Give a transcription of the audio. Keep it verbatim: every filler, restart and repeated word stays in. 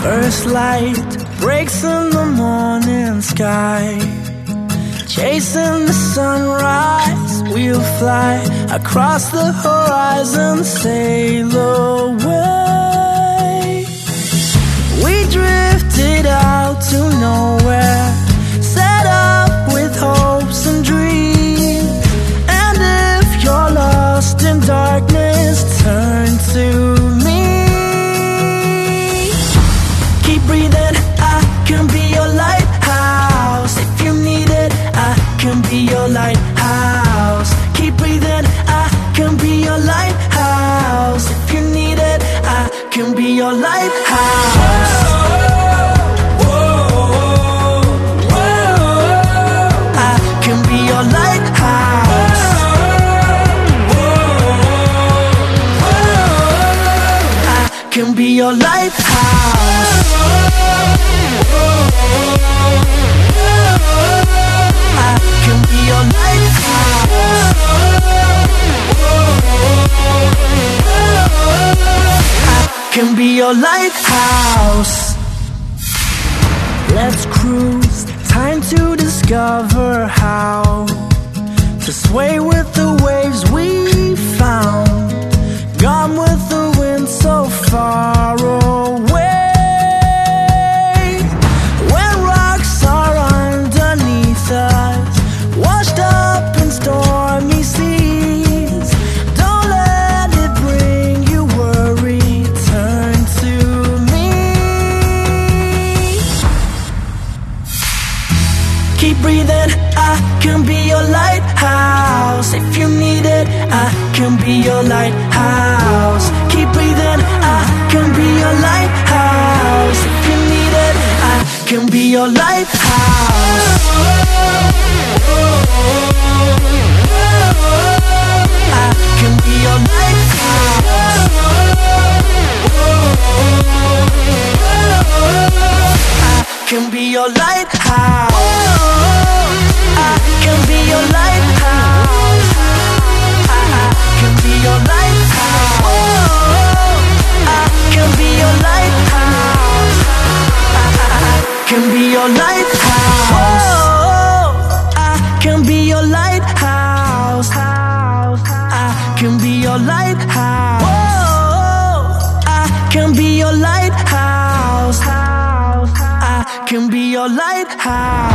First light breaks in the morning sky, chasing the sunrise, we'll fly across the horizon, sail away. We drifted out to nowhere, set up with hopes and dreams. And if you're lost in darkness, turn to me. Keep breathing, I can be your lighthouse. If you need it, I can be your lighthouse. Keep breathing, I can be your lighthouse. If you need it, I can be your lighthouse. I can be your lighthouse. I can be your lighthouse. I can be your lighthouse. I can be your lighthouse. Let's cruise, time to discover how to sway with the waves we found. Gone with the wind so far away. When rocks are underneath us, washed up in stormy seas, don't let it bring you worry, turn to me. Keep breathing, I can be your lighthouse. If you need it, I can be your lighthouse. Keep breathing, I can be your lighthouse. If you need it, I can be your lighthouse. I can be your lighthouse. I can be your lighthouse. I can be your lighthouse. I can be your lighthouse. I can be your lighthouse. I can be your lighthouse. I can be your lighthouse. I can be your lighthouse. I can be your lighthouse. I can be your lighthouse.